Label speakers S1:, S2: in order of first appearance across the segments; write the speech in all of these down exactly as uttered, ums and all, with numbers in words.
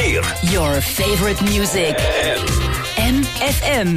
S1: Weer.
S2: Your favorite music. M F M.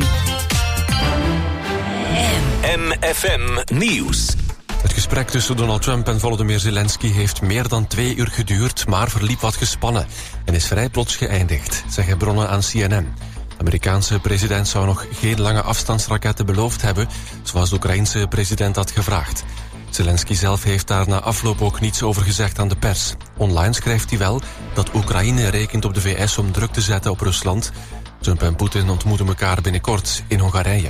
S1: M F M Nieuws.
S3: Het gesprek tussen Donald Trump en Volodymyr Zelensky heeft meer dan twee uur geduurd, maar verliep wat gespannen en is vrij plots geëindigd, zeggen bronnen aan C N N. De Amerikaanse president zou nog geen lange afstandsraketten beloofd hebben, zoals de Oekraïense president had gevraagd. Zelensky zelf heeft daar na afloop ook niets over gezegd aan de pers. Online schrijft hij wel dat Oekraïne rekent op de V S om druk te zetten op Rusland. Trump en Poetin ontmoeten elkaar binnenkort in Hongarije.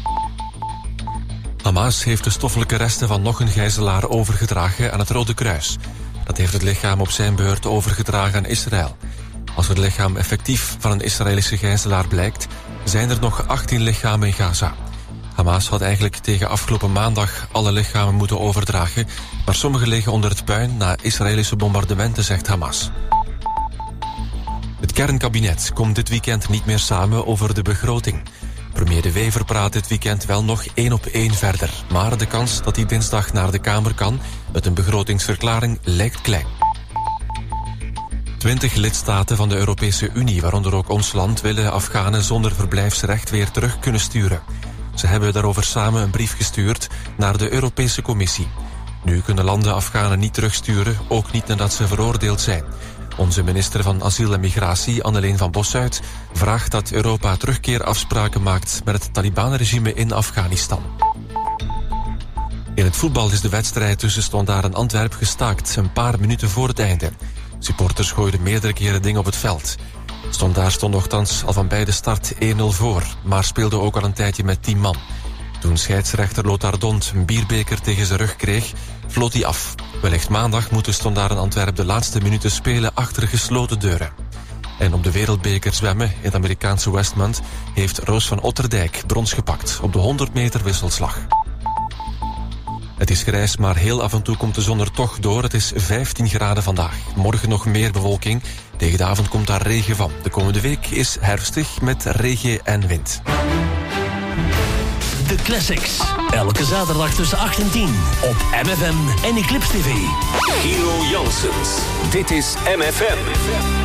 S3: Hamas heeft de stoffelijke resten van nog een gijzelaar overgedragen aan het Rode Kruis. Dat heeft het lichaam op zijn beurt overgedragen aan Israël. Als het lichaam effectief van een Israëlische gijzelaar blijkt, zijn er nog achttien lichamen in Gaza. Hamas had eigenlijk tegen afgelopen maandag alle lichamen moeten overdragen, maar sommige liggen onder het puin na Israëlische bombardementen, zegt Hamas. Het kernkabinet komt dit weekend niet meer samen over de begroting. Premier De Wever praat dit weekend wel nog één op één verder, maar de kans dat hij dinsdag naar de Kamer kan met een begrotingsverklaring lijkt klein. Twintig lidstaten van de Europese Unie, waaronder ook ons land, willen Afghanen zonder verblijfsrecht weer terug kunnen sturen. Ze hebben daarover samen een brief gestuurd naar de Europese Commissie. Nu kunnen landen Afghanen niet terugsturen, ook niet nadat ze veroordeeld zijn. Onze minister van Asiel en Migratie, Anneleen van Bossuit, vraagt dat Europa terugkeerafspraken maakt met het Taliban-regime in Afghanistan. In het voetbal is de wedstrijd tussen Standaard en Antwerp gestaakt, een paar minuten voor het einde. Supporters gooiden meerdere keren dingen op het veld. Standaard stond nochtans al van bij de start één nul voor, maar speelde ook al een tijdje met tien man. Toen scheidsrechter Lothar Dont een bierbeker tegen zijn rug kreeg, vloot hij af. Wellicht maandag moeten Standaard en Antwerp de laatste minuten spelen achter gesloten deuren. En op de wereldbeker zwemmen in het Amerikaanse Westmont heeft Roos van Otterdijk brons gepakt op de honderd meter wisselslag. Het is grijs, maar heel af en toe komt de zon er toch door. Het is vijftien graden vandaag. Morgen nog meer bewolking. Tegen de avond komt daar regen van. De komende week is herfstig met regen en wind.
S4: De Classics. Elke zaterdag tussen acht en tien op M F M en Eclipse T V.
S1: Hero Janssens. Dit is M F M.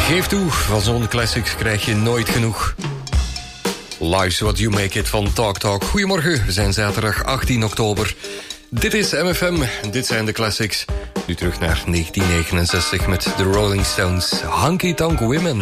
S5: Geef toe, van zo'n classics krijg je nooit genoeg. Life's What You Make It van Talk Talk. Goedemorgen, we zijn zaterdag achttien oktober. Dit is M F M, dit zijn de classics. Nu terug naar negentien negenenzestig met de Rolling Stones. Honky Tonk Women.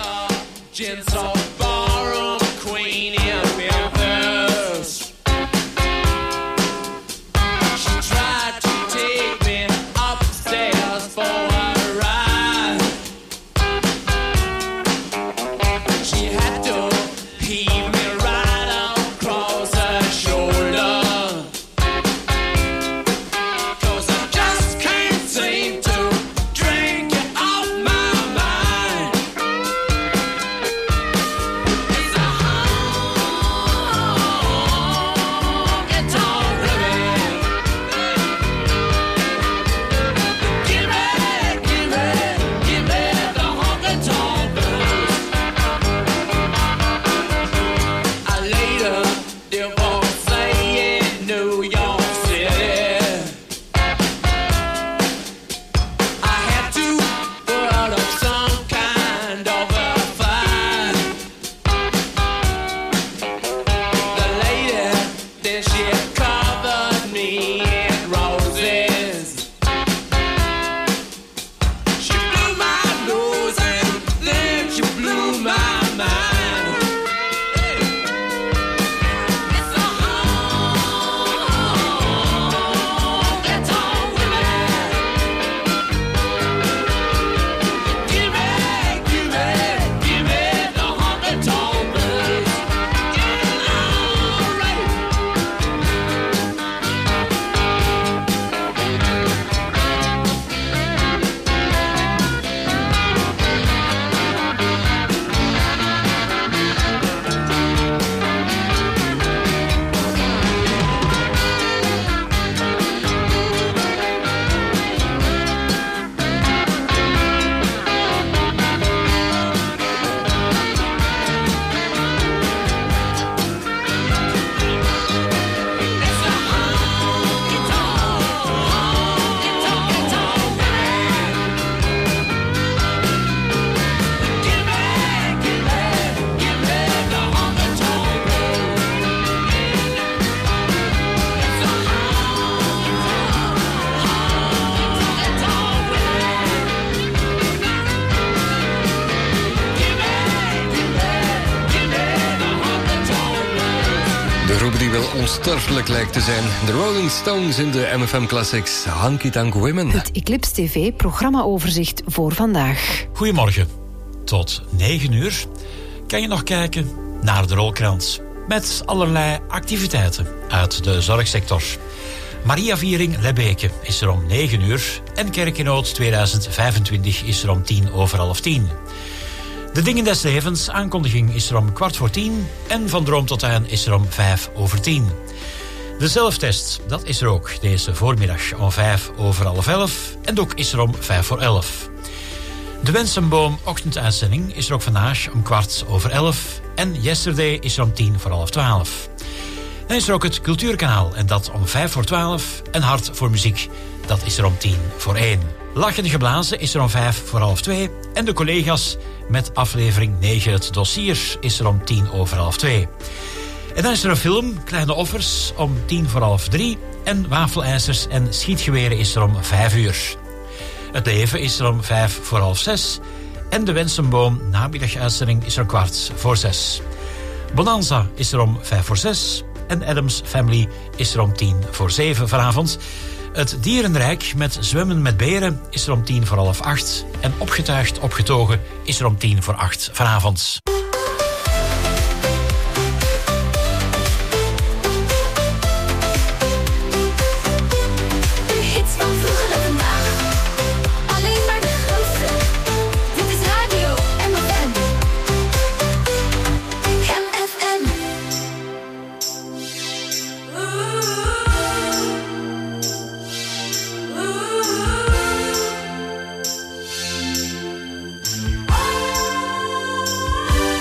S5: Onsterfelijk lijkt te zijn. De Rolling Stones in de M F M Classics. Honky Tonk Women.
S6: Het Eclipse T V programmaoverzicht voor vandaag.
S7: Goedemorgen. Tot negen uur kan je nog kijken naar de Rolkrans. Met allerlei activiteiten uit de zorgsector. Mariaviering Lebbeke is er om negen uur. En Kerkenoot tweeduizend vijfentwintig is er om tien over half tien. De Dingen des Levens aankondiging is er om kwart voor tien. En Van Droom tot Aan is er om vijf over tien. De zelftest, dat is er ook deze voormiddag om vijf over half elf. En Doek is er om vijf voor elf. De Wensenboom ochtenduitzending is er ook vandaag om kwart over elf. En Yesterday is er om tien voor half twaalf. Dan is er ook het Cultuurkanaal en dat om vijf voor twaalf. En Hart voor Muziek, dat is er om tien voor één. Lachende Geblazen is er om vijf voor half twee. En de collega's met aflevering negen, het dossier, is er om tien over half twee. En dan is er een film, Kleine Offers, om tien voor half drie. En Wafelijzers en Schietgeweren is er om vijf uur. Het Leven is er om vijf voor half zes. En de Wensenboom namiddaguitzending is er om kwart voor zes. Bonanza is er om vijf voor zes. En Adams Family is er om tien voor zeven vanavond. Het Dierenrijk met Zwemmen met Beren is er om tien voor half acht. En Opgetuigd Opgetogen is er om tien voor acht vanavond.
S8: Oh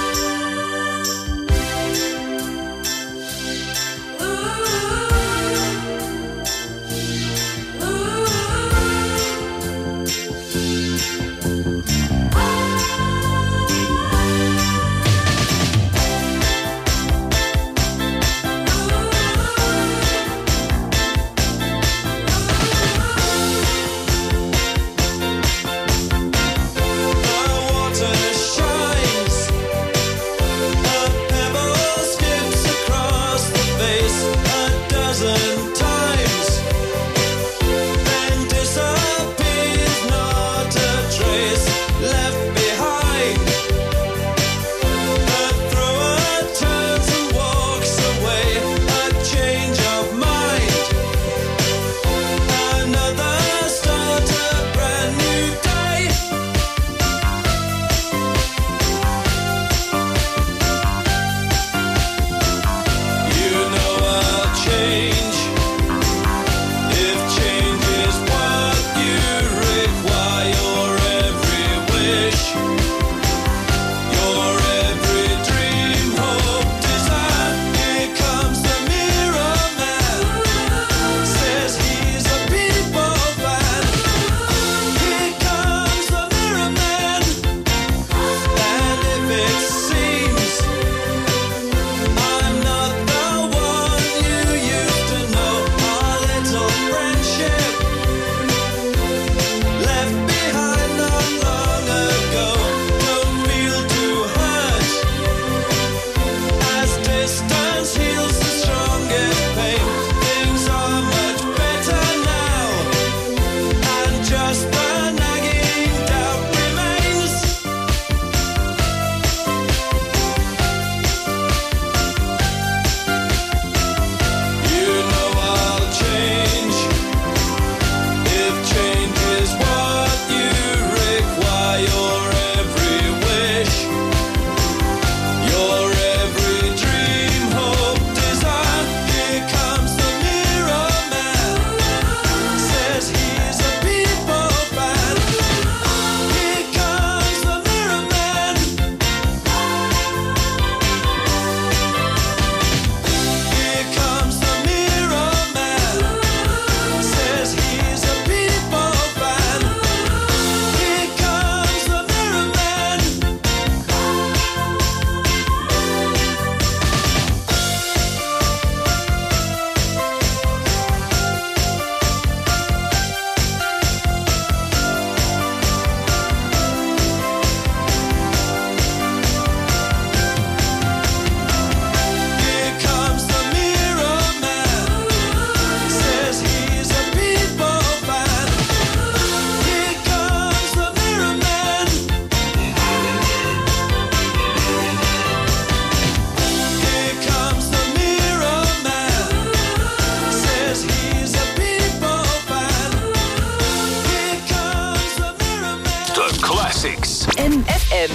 S1: Classics.
S2: M F M.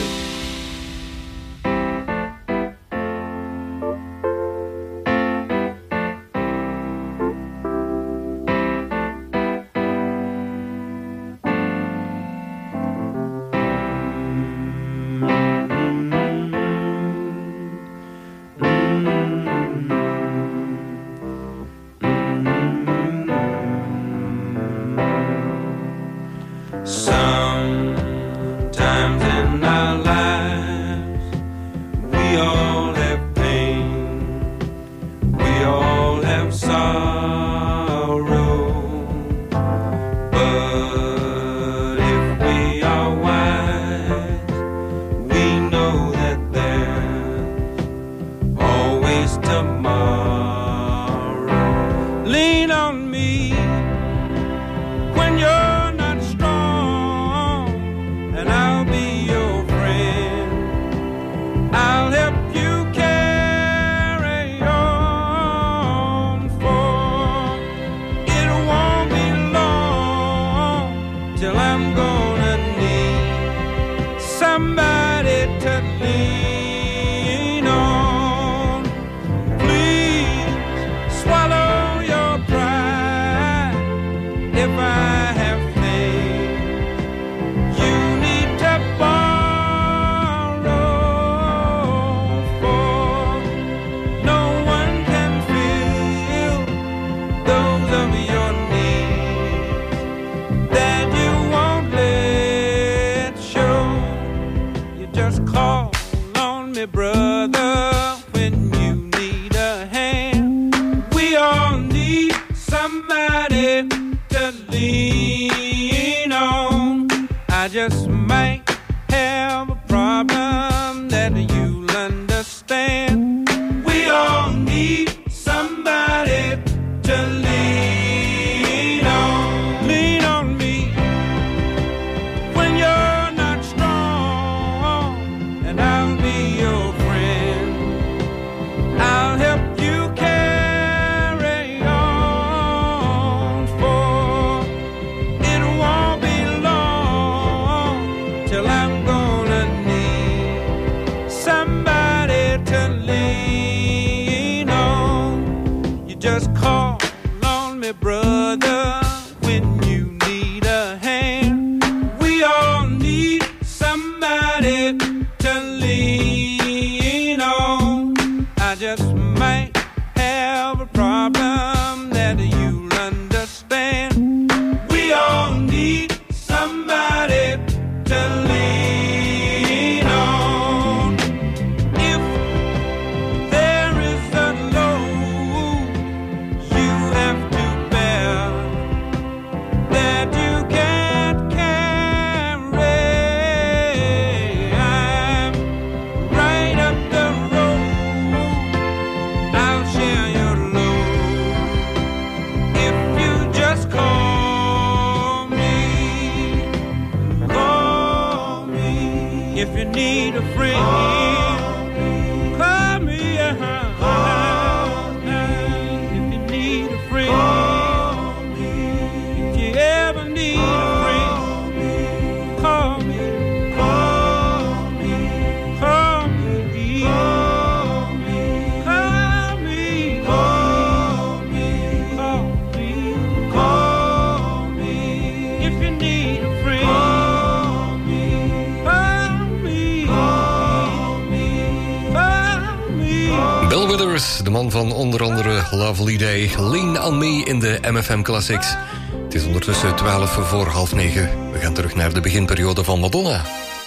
S5: De man van onder andere Lovely Day, Lean on Me in de M F M Classics. Het is ondertussen twaalf voor half negen. We gaan terug naar de beginperiode van Madonna.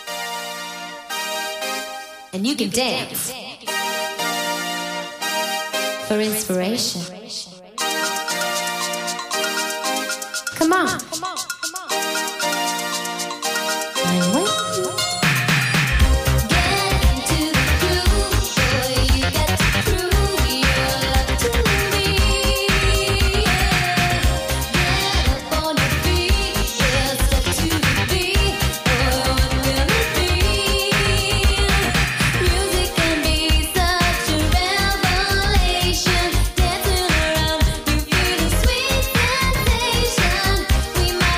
S8: And you can dance for inspiration. Come on. I'm waiting.
S9: We might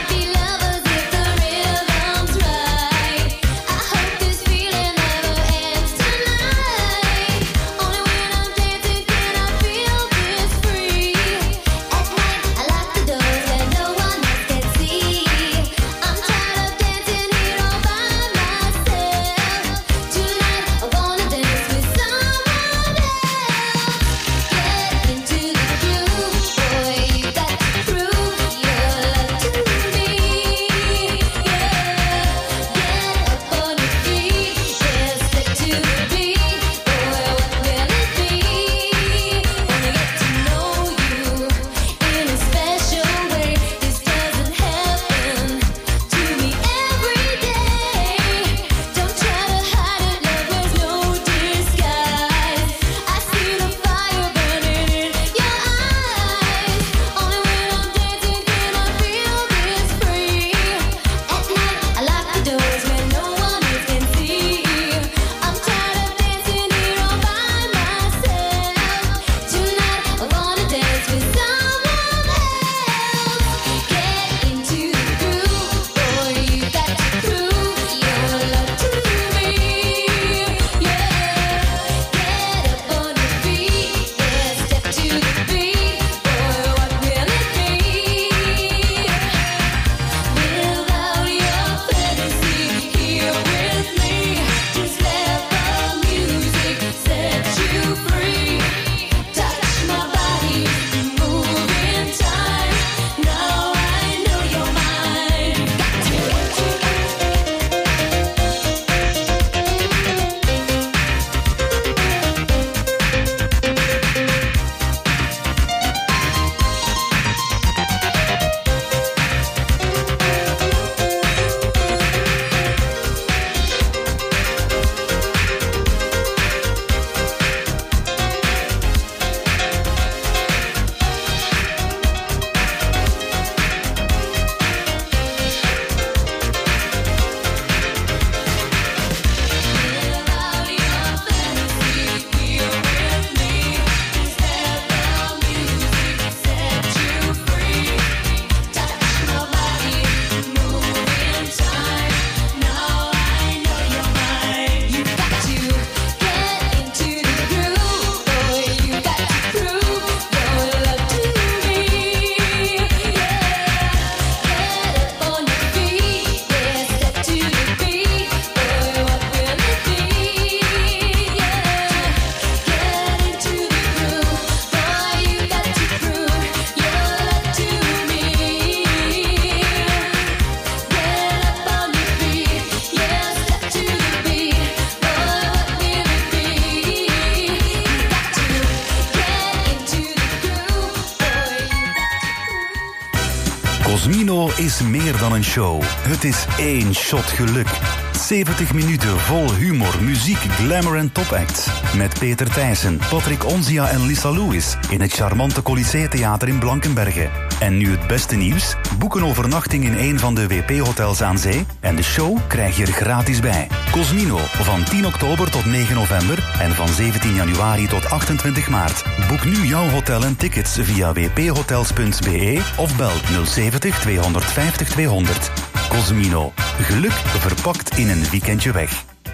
S9: is meer dan een show. Het is één shot geluk. zeventig minuten vol humor, muziek, glamour en topacts. Met Peter Thijssen, Patrick Onzia en Lisa Lewis in het charmante Colisée Theater in Blankenberge. En nu het beste nieuws. Boek een overnachting in een van de W P-hotels aan zee en de show krijg je er gratis bij. Cosmino, van tien oktober tot negen november en van zeventien januari tot achtentwintig maart. Boek nu jouw hotel en tickets via w p hotels punt b e of bel nul zeventig tweehonderdvijftig tweehonderd. Cosmino. Geluk verpakt in een weekendje weg.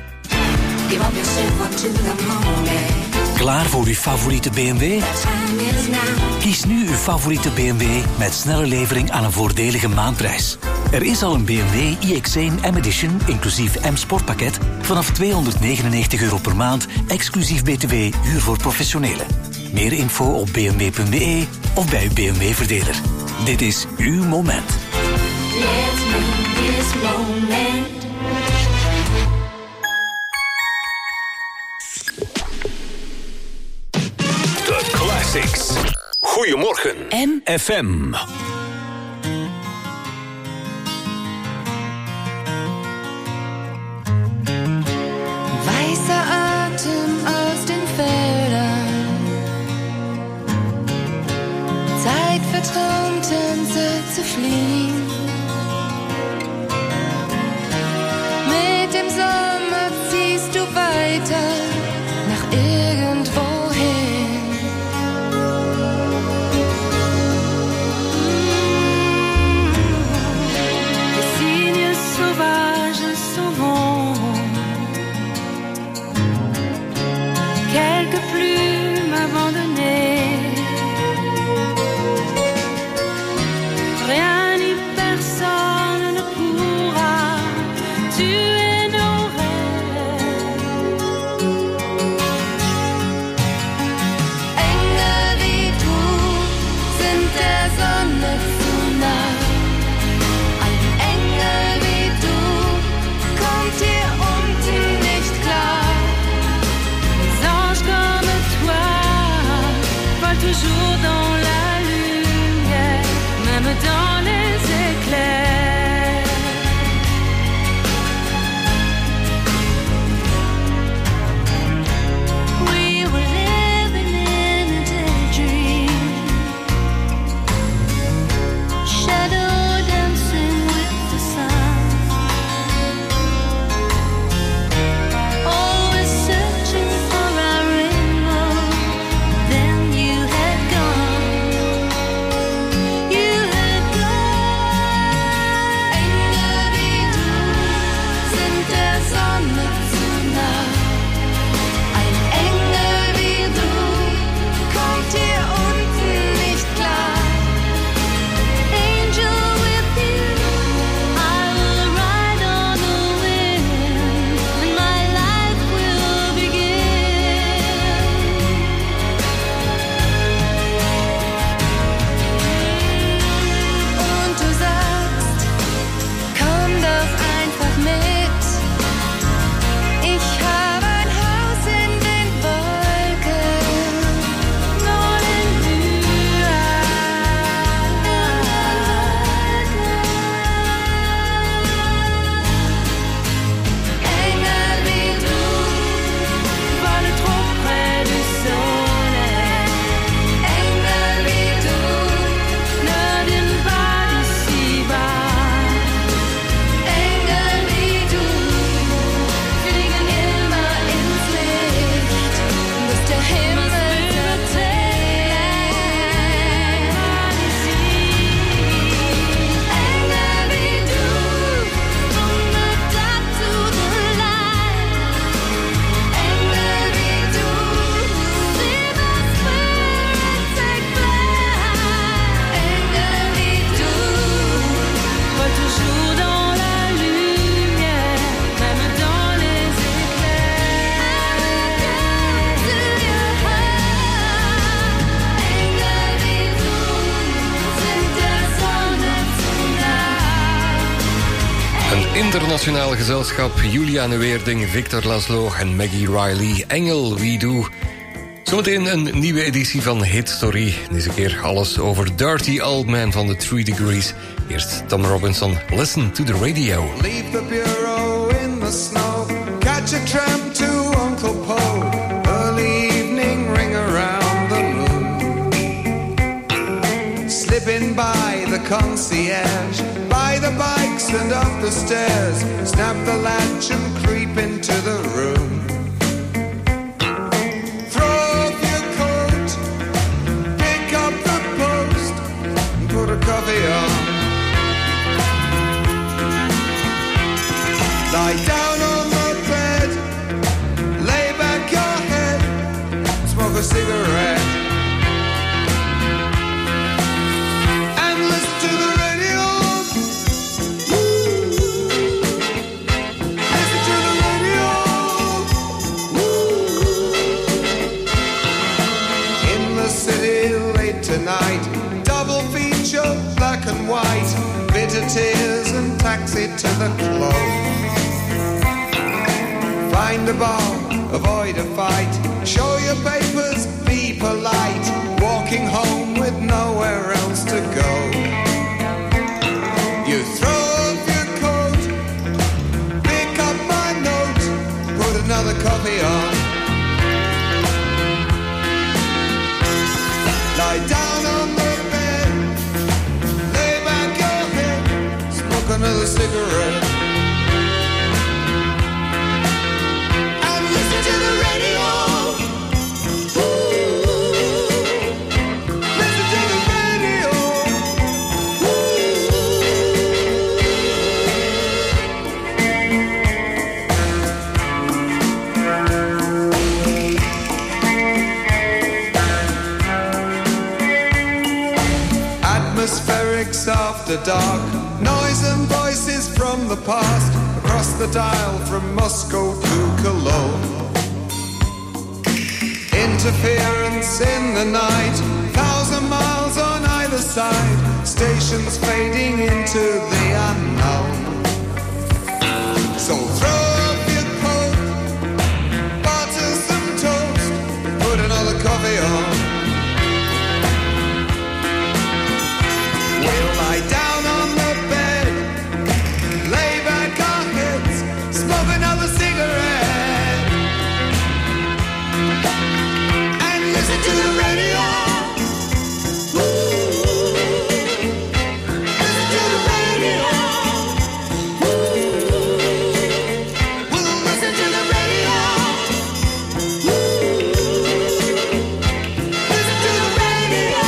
S4: Klaar voor uw favoriete B M W? Kies nu uw favoriete B M W met snelle levering aan een voordelige maandprijs. Er is al een B M W i X één M-Edition, inclusief M-Sportpakket, vanaf tweehonderdnegenennegentig euro per maand, exclusief B T W, huur voor professionelen. Meer info op b m w punt b e of bij uw B M W-verdeler. Dit is uw moment.
S8: Let's make this moment.
S1: The Classics. Goedemorgen.
S2: M
S1: F M.
S10: Weißer Atem aus den Feldern, Zeit für Traumtänze zu fliehen. Mit dem Sommer ziehst du weiter nach irgendwohin. Des signes sauvages s'en quelques plumes abandonnées. Rien ni personne ne pourra tuer nos rêves. Engel wie du sind der Sonne zu nah. Ein Engel wie du kommt hier unten nicht klar. Comme toi, vole toujours dans la lumière, même dans les éclairs. We were living in a daydream, shadow dancing with the sun, always searching for our rainbow. Then you had gone, you had gone. Engel wie du sind der Sonne zu nah. Ein Engel wie du kommt hier unten nicht klar. Angel with you, I will ride on the wind, and my life will begin. Und du sagst, komm doch einfach mit. Ich habe ein Haus in den Wolken, dans les nuages. Engel wie du volent trop près du soleil. Engel wie du ne viennent pas d'ici-bas. Engel wie du fliegen immer ins Licht, bis der Himmel zerträgt. Engel wie du, from the dark to the light. Engel wie du, see the spirit take flight. Engel wie du, vole toujours dans la lumière, même dans les éclairs. To your heart. Engel wie du sind der Sonne zu nah.
S5: Een internationaal gezelschap, Juliane Weerding, Victor Laszlo en Maggie Riley. Engel wie doe. Zometeen een nieuwe editie van Hit Story. Deze keer alles over Dirty Old Man van de Three Degrees. Eerst Tom Robinson, Listen to the Radio.
S11: Leave the bureau in the snow. Catch a tram to Uncle Poe. Early evening ring around the moon. Slipping by the concierge. By the bikes and up the stairs. Snap the latch and creep into the room. Put a coffee on. Lie down on the bed. Lay back your head. Smoke a cigarette. And listen to the radio. Listen to the radio. In the city late tonight. Double feature, black and white, bitter tears and taxi to the club. Find a bar, avoid a fight, show your papers, be polite, walking home with nowhere else to go. You throw off your coat, pick up my note, put another coffee on. Lie down on the another cigarette and listen to the radio. Ooh, listen to the radio. Atmospherics after dark. Noise and voices from the past, across the dial from Moscow to Cologne. Interference in the night, thousand miles on either side, stations fading into the unknown. So throw up your coat, butter some toast, put another coffee on. We'll lie down on the another cigarette and listen to the radio. Ooh, listen to the radio. Ooh, we'll listen to the radio. Ooh, listen to the radio.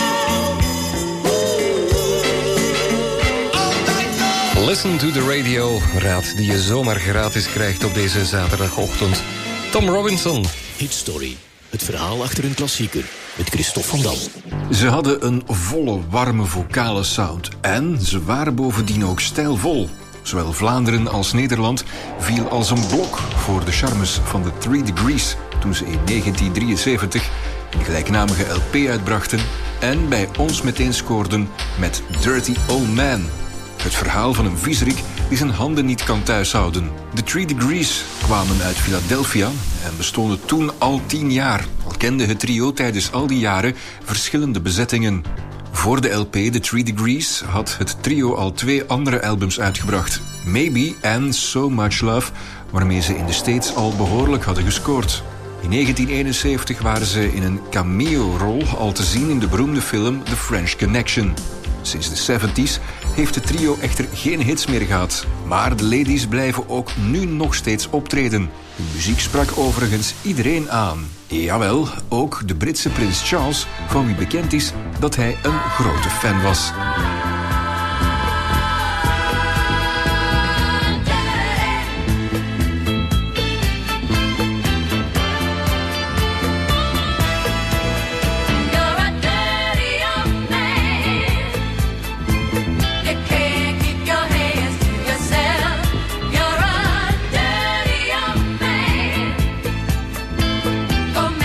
S11: Ooh, all night long.
S5: Listen to the radio, raad die je zomaar gratis krijgt op deze zaterdagochtend. Tom Robinson.
S12: Hit Story, het verhaal achter een klassieker, met Christophe van Dam.
S13: Ze hadden een volle, warme vocale sound. En ze waren bovendien ook stijlvol. Zowel Vlaanderen als Nederland viel als een blok voor de charmes van de Three Degrees toen ze in negentien drieënzeventig een gelijknamige L P uitbrachten en bij ons meteen scoorden met Dirty Old Man. Het verhaal van een viezerik die zijn handen niet kan thuishouden. De Three Degrees kwamen uit Philadelphia en bestonden toen al tien jaar. Al kende het trio tijdens al die jaren verschillende bezettingen. Voor de L P The Three Degrees had het trio al twee andere albums uitgebracht. Maybe en So Much Love, waarmee ze in de States al behoorlijk hadden gescoord. In negentien eenenzeventig waren ze in een cameo-rol al te zien in de beroemde film The French Connection. Sinds de zeventig's heeft het trio echter geen hits meer gehad. Maar de ladies blijven ook nu nog steeds optreden. Hun muziek sprak overigens iedereen aan. Jawel, ook de Britse prins Charles, van wie bekend is dat hij een grote fan was.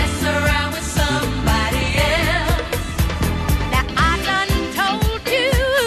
S10: Now I done told you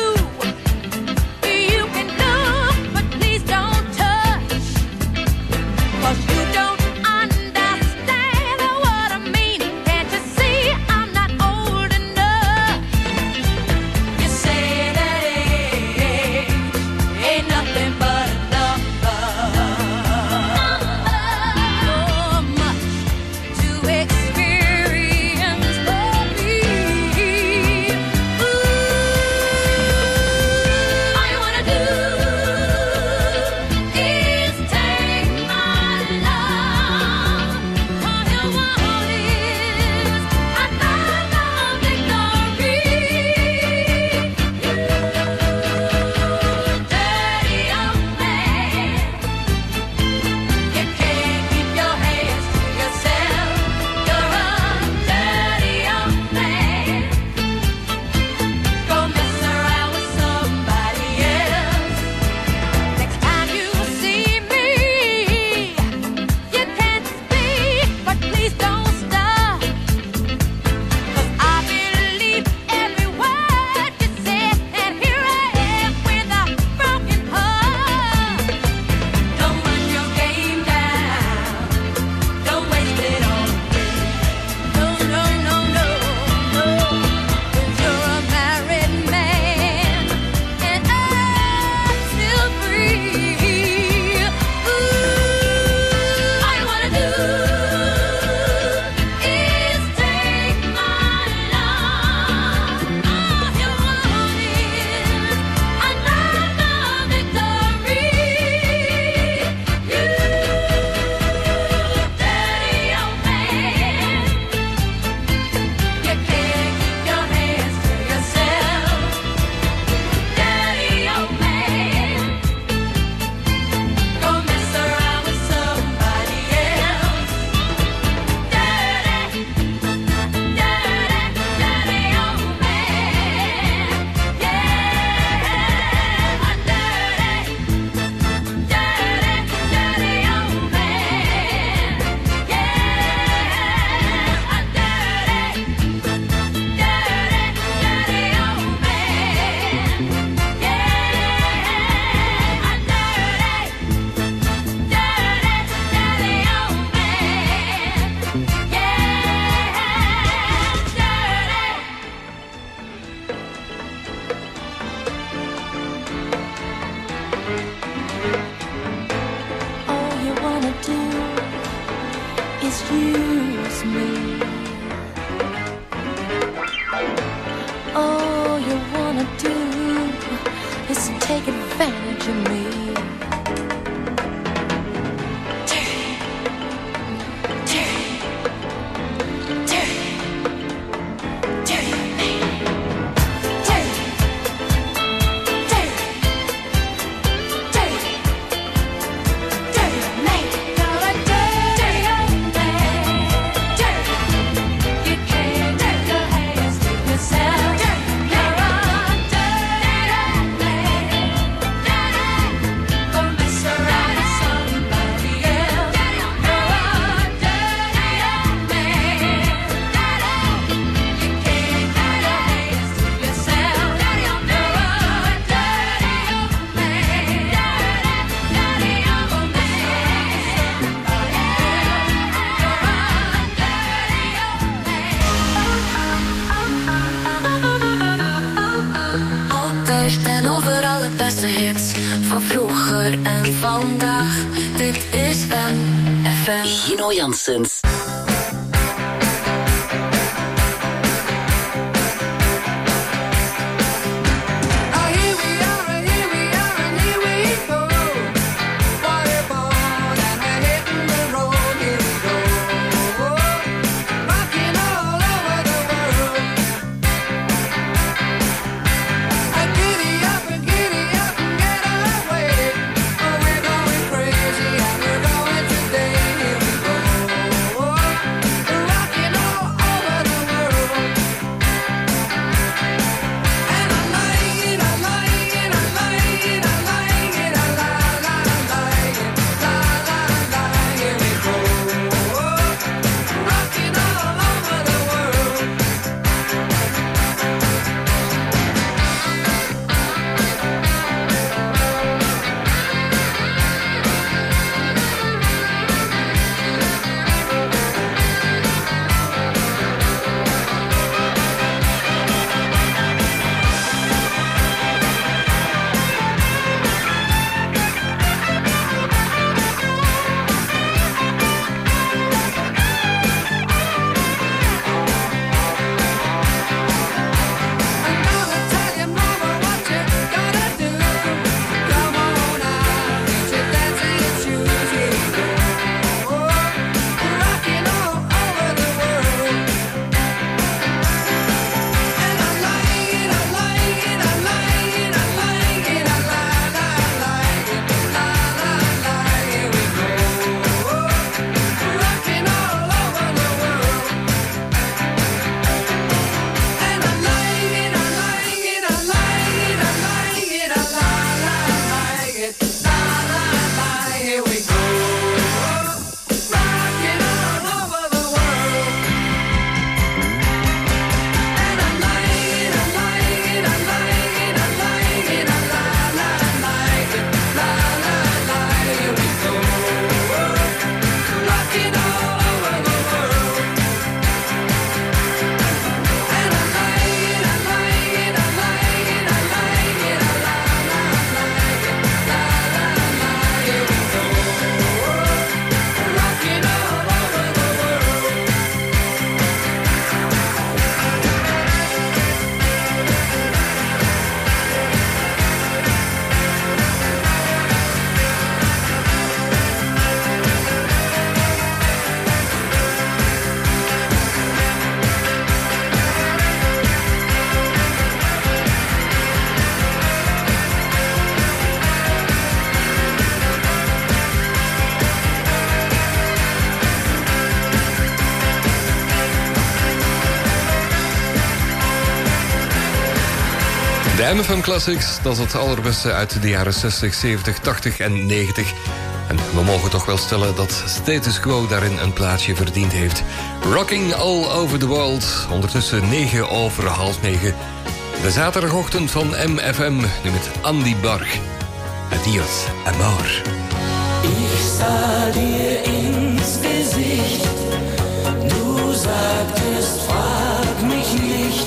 S10: confuse me. All you wanna do is take advantage of me.
S2: Vandaag, dit is M F M. Gino Janssens.
S5: De M F M Classics, dat is het allerbeste uit de jaren zestig, zeventig, tachtig en negentig. En we mogen toch wel stellen dat Status Quo daarin een plaatsje verdiend heeft. Rocking All Over The World, ondertussen negen over half negen. De zaterdagochtend van M F M, nu met Andy Barg. Adios, amor.
S14: Ich sah dir ins Gesicht, du sagtest, frag mich nicht.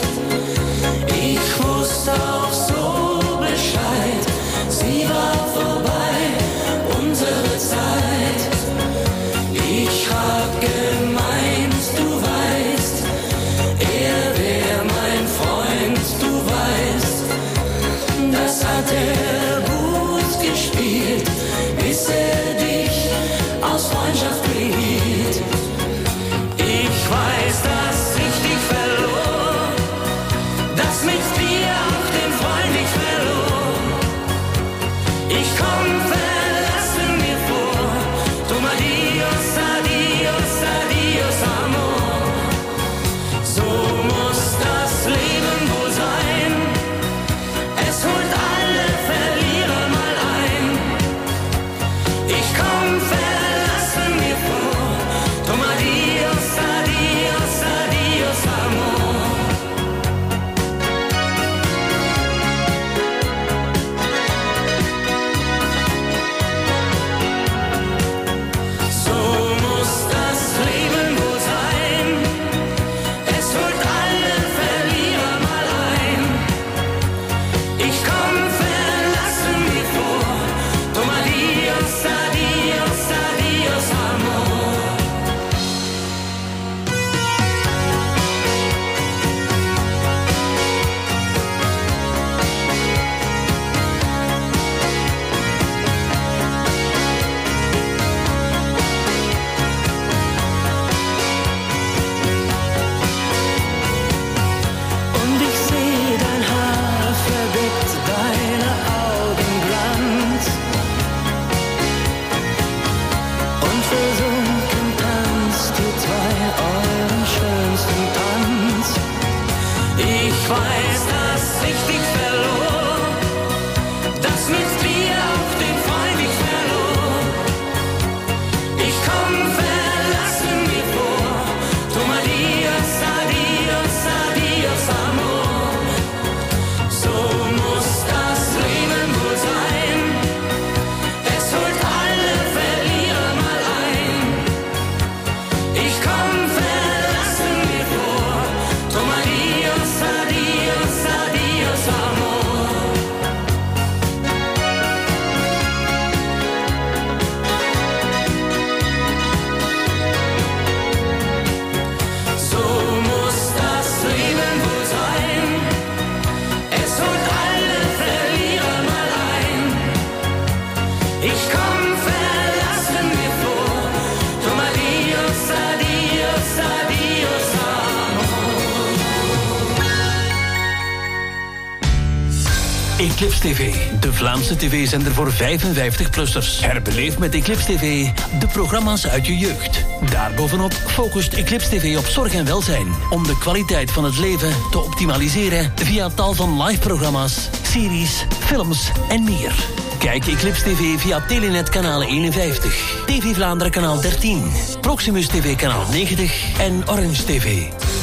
S14: Ich wusste auch so Bescheid, sie war vorbei, unsere Zeit. Ich hab gemacht. Ich weiß, dass ich dich verlor, dass mit dir auch den Freund ich verlor. Ich komm verlassen mir vor, drum adios, adios, adios, amor. So muss das Leben wohl sein, es holt alle Verlierer mal ein. Ich komm verlassen mir vor, drum adios, adios, adios, amor. So muss das Leben wohl sein, es holt alle Verlierer mal ein. Ich komm verlassen mir vor, drum adios, adios, adios, amor.
S4: Eclipse T V, de Vlaamse tv-zender voor vijfenvijftig-plussers. Herbeleef met Eclipse T V de programma's uit je jeugd. Daarbovenop focust Eclipse T V op zorg en welzijn, om de kwaliteit van het leven te optimaliseren via tal van live-programma's, series, films en meer. Kijk Eclipse T V via Telenet kanaal eenenvijftig, T V Vlaanderen kanaal dertien, Proximus T V kanaal negentig en Orange T V.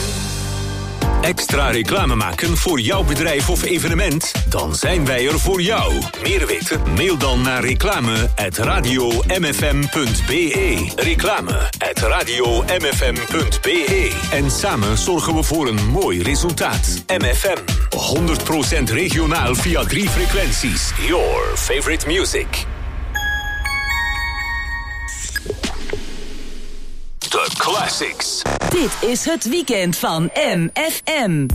S1: Extra reclame maken voor jouw bedrijf of evenement? Dan zijn wij er voor jou. Meer weten? Mail dan naar reclame at radio m f m punt b e. Reclame at radio m f m punt b e. En samen zorgen we voor een mooi resultaat. M F M, honderd procent regionaal via drie frequenties. Your favorite music. The Classics.
S15: Dit is het weekend van M F M.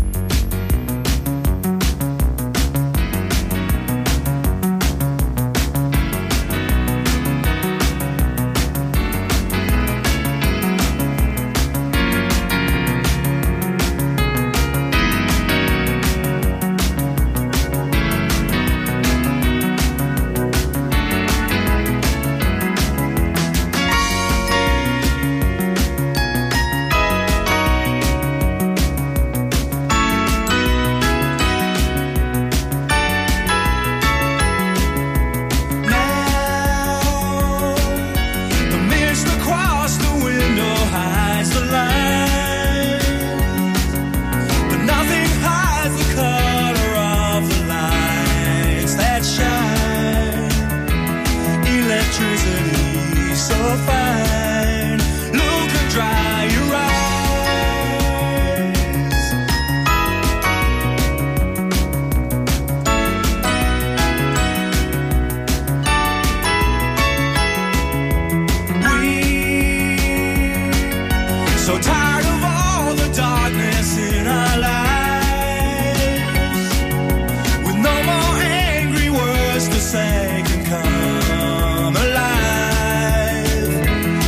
S14: Say can come alive.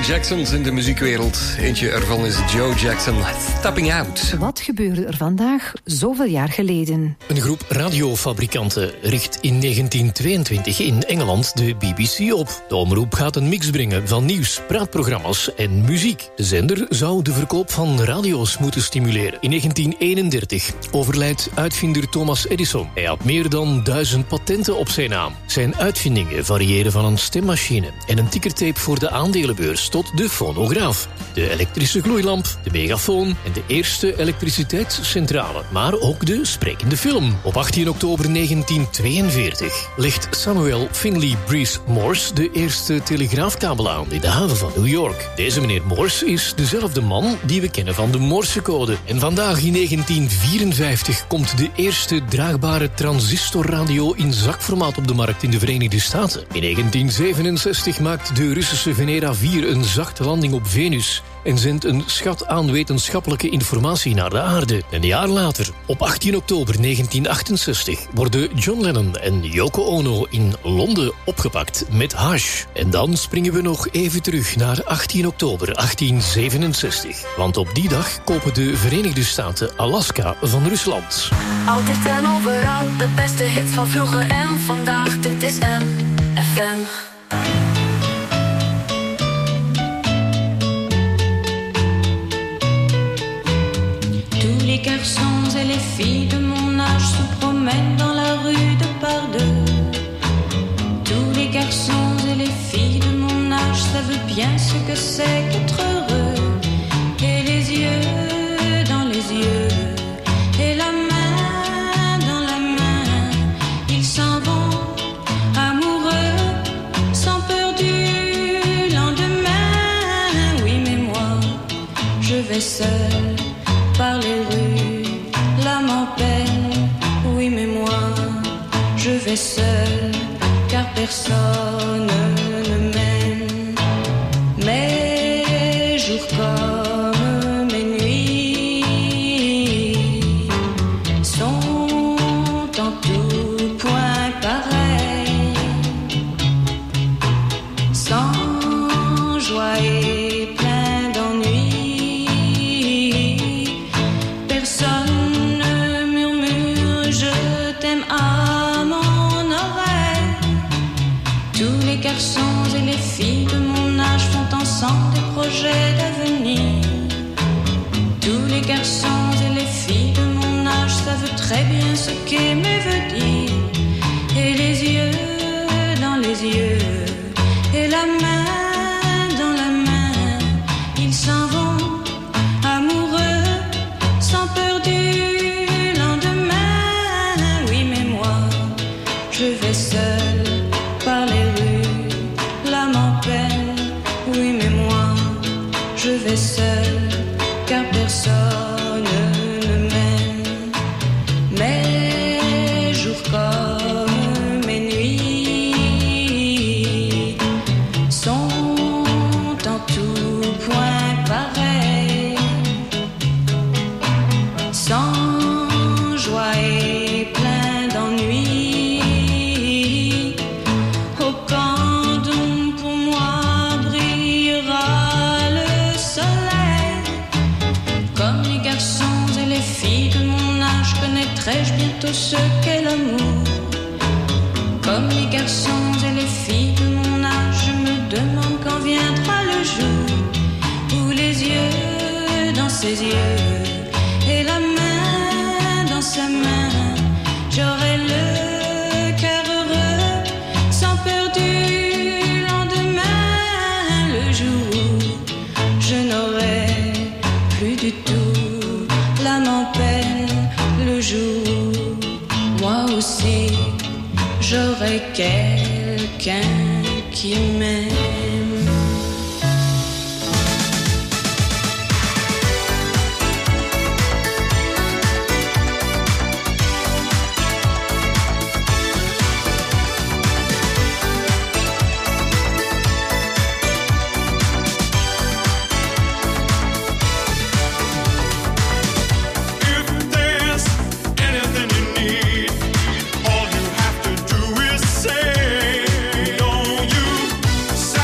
S5: Jacksons in de muziekwereld. Eentje ervan is Joe Jackson, Stepping Out.
S6: Wat gebeurde er vandaag zoveel jaar geleden?
S12: Een groep radiofabrikanten richt in negentien tweeëntwintig in Engeland de B B C op. De omroep gaat een mix brengen van nieuws, praatprogramma's en muziek. De zender zou de verkoop van radio's moeten stimuleren. In negentien eenendertig overlijdt uitvinder Thomas Edison. Hij had meer dan duizend patenten op zijn naam. Zijn uitvindingen variëren van een stemmachine en een tickertape voor de aandelenbeurs tot de fonograaf, de elektrische gloeilamp, de megafoon en de eerste elektriciteitscentrale, maar ook de sprekende film. Op achttien oktober negentien tweeënveertig legt Samuel Finley Breese Morse de eerste telegraafkabel aan in de haven van New York. Deze meneer Morse is dezelfde man die we kennen van de Morsecode. En vandaag in negentien vierenvijftig komt de eerste draagbare transistorradio in zakformaat op de markt in de Verenigde Staten. In negentien zevenenzestig maakt de Russische Venera vier een zachte landing op Venus en zendt een schat aan wetenschappelijke informatie naar de aarde. Een jaar later, op achttien oktober negentien achtenzestig, worden John Lennon en Yoko Ono in Londen opgepakt met hash. En dan springen we nog even terug naar achttien oktober achttien zevenenzestig. Want op die dag kopen de Verenigde Staten Alaska van Rusland.
S2: Altijd en overal, de beste hits van vroeger en vandaag. Dit is M F M.
S16: Les garçons et les filles de mon âge se promènent dans la rue de par deux. Tous les garçons et les filles de mon âge savent bien ce que c'est qu'être heureux. Et les yeux dans les yeux, et la main dans la main, ils s'en vont amoureux, sans peur du lendemain. Oui, mais moi, je vais seul par les rues, l'âme en peine. Oui, mais moi, je vais seul, car personne ne m'aime. Mes jours comme mes nuits sont en tout point pareils, sans joie et plein d'ennui. Personne ne murmure je t'aime à mon oreille. Tous les garçons et les filles de mon âge font ensemble des projets d'avenir. Tous les garçons et les filles de mon âge savent très bien ce qu'aimer veut dire. Et les yeux dans les yeux, et la main dans la main, ils s'en vont amoureux, sans peur du lendemain. Oui, mais moi, je vais seul par les rues, l'âme en peine. Oui, mais moi, je vais seul, car personne ne m'aime. Mes jours comme mes nuits sont en tout point pareils, sans joie et plein d'ennui. Au camp d'ombre pour moi brillera le soleil. Comme les garçons et les filles de mon âge, connaîtrai-je bientôt ce qu'est l'amour. Comme les garçons et les filles de mon âge, je me demande quand viendra le jour où les yeux dans ses yeux et la main dans sa main, j'aurai le cœur heureux, sans peur du lendemain. Le jour où je n'aurai plus du tout l'âme en peine. Le jour où moi aussi j'aurai quelqu'un qui m'aime.
S14: Say, don't you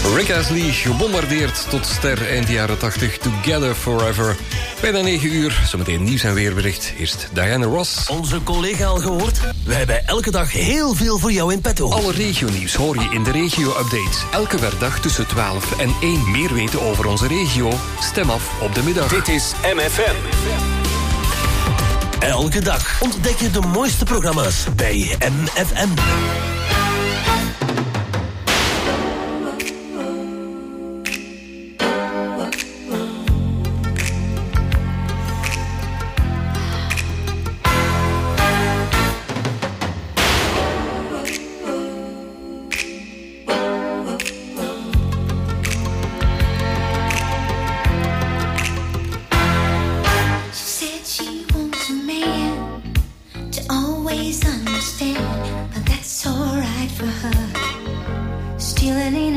S5: Rick Astley, gebombardeerd tot ster eind jaren tachtig. Together Forever. Bijna negen uur, zometeen nieuws en weerbericht. Eerst Diana Ross.
S17: Onze collega al gehoord? We hebben elke dag heel veel voor jou in petto.
S5: Alle regionieuws hoor je in de regio-update. Elke werkdag tussen twaalf en één. Meer weten over onze regio? Stem af op de middag.
S1: Dit is M F M.
S17: Elke dag ontdek je de mooiste programma's bij M F M.
S10: Understand, but that's alright for her. Stealing